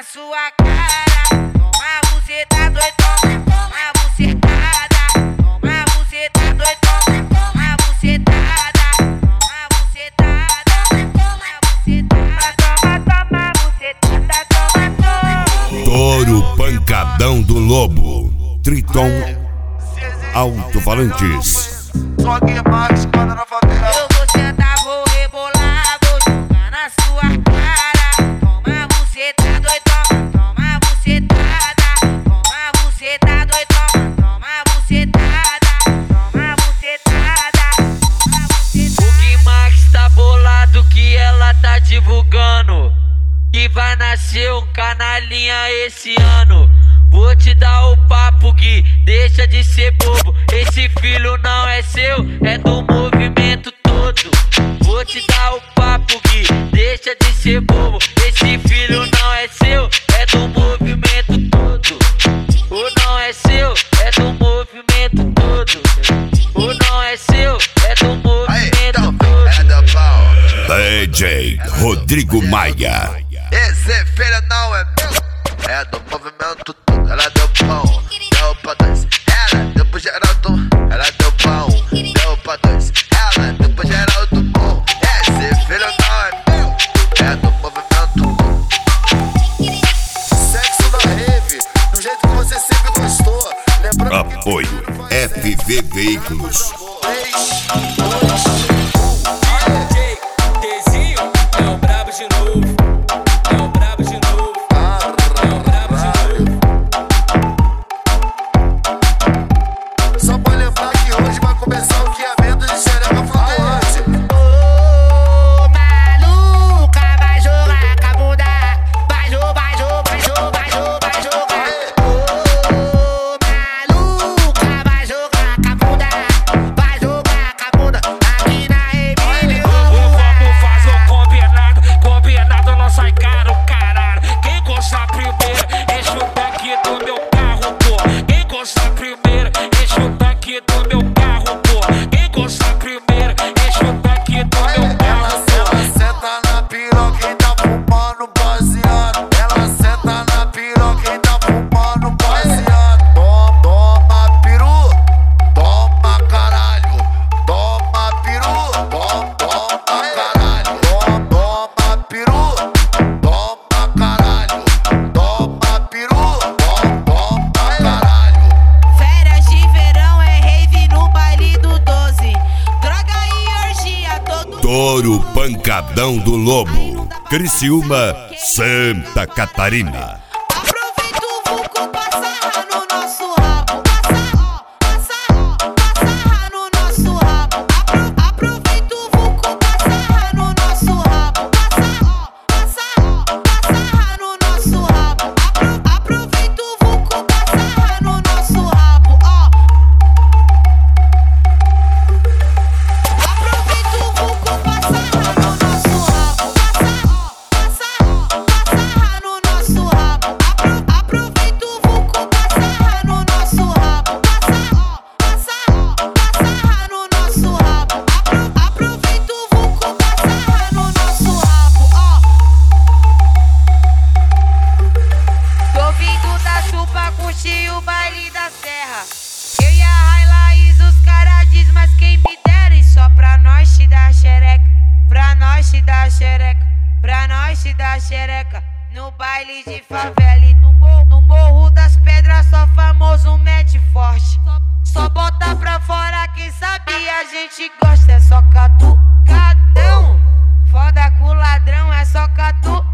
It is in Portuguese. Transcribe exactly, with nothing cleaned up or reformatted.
na sua cara. Toma buceta doidona, toma bucetada. Toma buceta doidona, toma bucetada. Toma bucetada, toma bucetada. Toma, toma bucetada, toma, toma. Touro Pancadão do Lobo, Triton Alto-Falantes. Só que mais manda na favela. Eu vou sentar, vou rebolar, vou jogar na sua cara. Toma buceta doidona, toma bucetada. Toma buceta doidona, toma bucetada. Toma bucetada, toma bucetada. O Gui Max tá bolado que ela tá divulgando que vai nascer um canalinha esse ano. Vou te dar o papo, Gui, deixa de ser bobo. Esse filho não é seu, é do movimento todo. Vou te dar o papo, Gui, deixa de ser bobo. Esse filho não é seu, é do movimento todo. O não é seu, é do movimento todo. O não é seu, é do movimento todo. É do pau. D J Rodrigo Maia. Esse filho não é meu, é do movimento todo. Ela deu pão, deu pra dois. Ela deu pro Geraldo, ela deu pão, deu pra dois. Ela deu pro Geraldo bom. Esse filho não é meu, é do movimento todo. Sexo da rave, do jeito que você sempre gostou. Lembrando Apoio F V Veículos. três, dois, D J Tezinho é o brabo de novo. É o brabo de novo. É o brabo de novo. só pra lembrar que hoje vai começar o que é venda de xereca flutuante. Ô maluca, vai jogar com a bunda. Vai jogar, vai jogar, vai jogar, vai jogar, vai jogar. Ô maluca, vai jogar com a bunda. Vai jogar com a bunda. Aqui na Emílio. Vamos fazer um combinado. Combinado não sai caro, caralho. Quem gostar primeiro, enche o tanque do meu carro, pô. Quem gostar primeiro, enche o tanque do meu carro, pô. Quem gostar primeiro, enche o tanque do meu Ela, carro, pô. ela senta na piroca e tá fumando baseado. Ela senta na piroca e tá fumando baseado. Toma, toma peru, toma caralho. Toma peru, toma, toma caralho. Toma, toma peru, toma caralho. Toma peru, toma, toma caralho. Férias de verão é rave no baile do doze. Droga e orgia todo. Touro Pancadão do Lobo, Criciúma, Santa Catarina. Aproveita o vulco pra sarrar no nosso rabo. Passa, ó, passa, ó, passa sarrar no nosso rabo. Apro- Aproveita o vulco pra sarrar no nosso rabo. Passa, ó, passa, ó, passa sarrar no nosso rabo. Apro- Aproveita o vulco pra sarrar no nosso rabo, ó. Aproveita o vulco pra sarrar no nosso rabo. Passa, ó, passa, ó, passa sarrar no nosso rabo. Apro- Aproveita o vulco pra sarrar no nosso rabo. Passa, ó, passa, ó, passa sarrar no nosso rabo. Apro- Aproveita o vulco pra sarrar no nosso rabo, ó. Tô vindo da Sul pra curtir o baile da serra. Eu e a Highlights, os caras diz, mas quem me dera. E só pra nós te dar xereca, pra nós te dar xereca, pra nós te dar xereca. No baile de favela e no morro, no morro das pedras, só famoso mete forte. Só bota pra fora, quem sabe a gente gosta. É só catucadão, foda com ladrão, é só catucadão.